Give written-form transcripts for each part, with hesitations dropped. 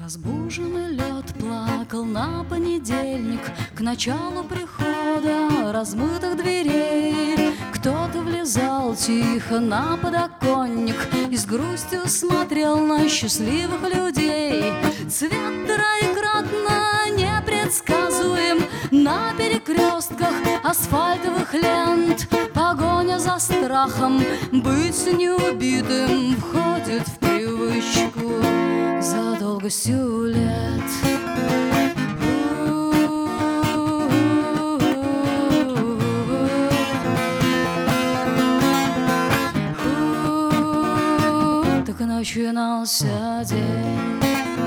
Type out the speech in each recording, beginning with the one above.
Разбуженный лед плакал на понедельник к началу прихода размытых дверей. Кто-то влезал тихо на подоконник и с грустью смотрел на счастливых людей. Цвет троекратно непредсказуем на перекрестках асфальтовых лент. Погоня за страхом быть неубитым входит в привычку за долгостью лет. Так и начинался день,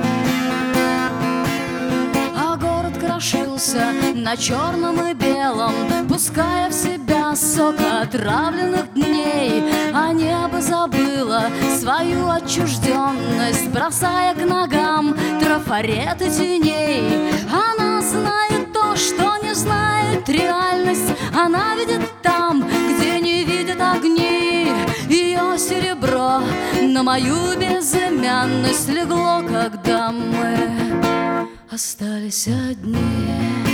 а город крошился на черном и белом, пуская в себя сок отравленных дней. А небо забыло свою отчужденность, бросая к ногам трафареты теней. Она знает то, что не знает реальность. Она видит там, где не видят огни. Ее серебро на мою безымянность легло, когда мы остались одни.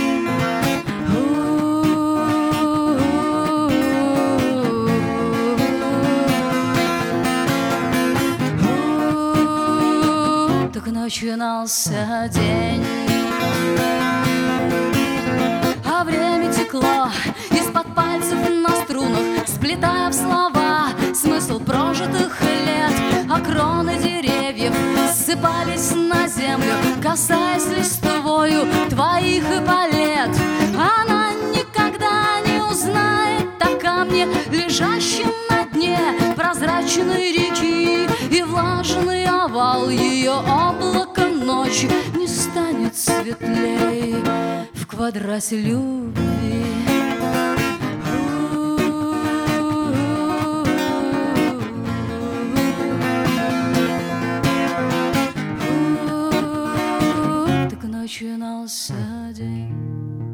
Так начинался день, а время текло из-под пальцев на струнах, сплетая в слова смысл прожитых лет. А кроны деревьев ссыпались на землю, касаясь листвою твоих эполет. Она никогда не узнает о камне, лежащем на дне прозрачной реки, и влажный овал ее облака ночи не станет светлей в квадрате любви. Так начинался день.